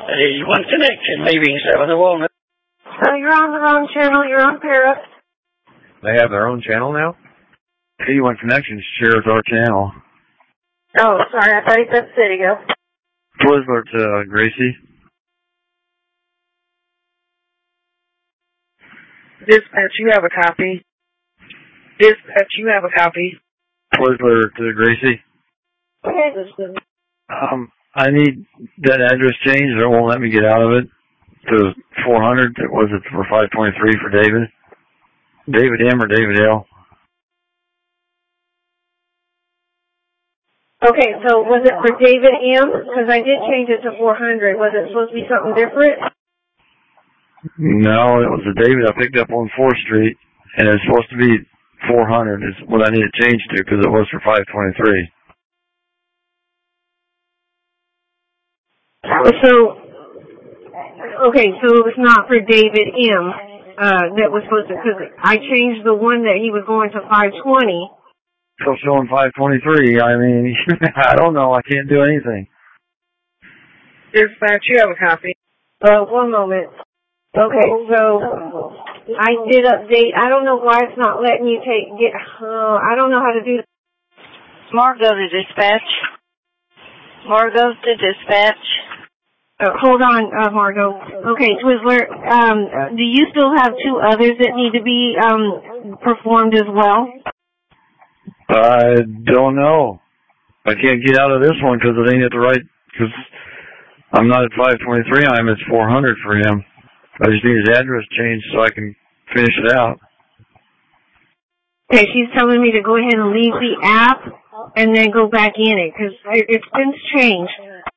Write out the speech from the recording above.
One connection, maybe 7 of Walnut. You're on the wrong channel. You're on Para. They have their own channel now? P1 Connections shares our channel. Oh, sorry. I thought you said City Go. Twizzler to Gracie. Dispatch, you have a copy. Dispatch, you have a copy. Twizzler to Gracie. Okay. I need that address changed. It won't let me get out of it. To 400. Was it for 523 for David? David M or David L? Okay, so was it for David M? Because I did change it to 400. Was it supposed to be something different? No, it was a David I picked up on 4th Street, and it's supposed to be 400 is what I need to change to because it was for 523. Okay, so it was not for David M. That was supposed to, because I changed the one that he was going to 520. Still showing 523. I mean, I don't know. I can't do anything. Dispatch, you have a copy. 1 moment. Okay, so I did update. I don't know why it's not letting you I don't know how to do that. Margot to dispatch. Margot to dispatch. Hold on, Margot. Okay, Twizzler, do you still have 2 others that need to be performed as well? I don't know. I can't get out of this one because it ain't at the right, because I'm not at 523, I'm at 400 for him. I just need his address changed so I can finish it out. Okay, she's telling me to go ahead and leave the app and then go back in it because it's been changed.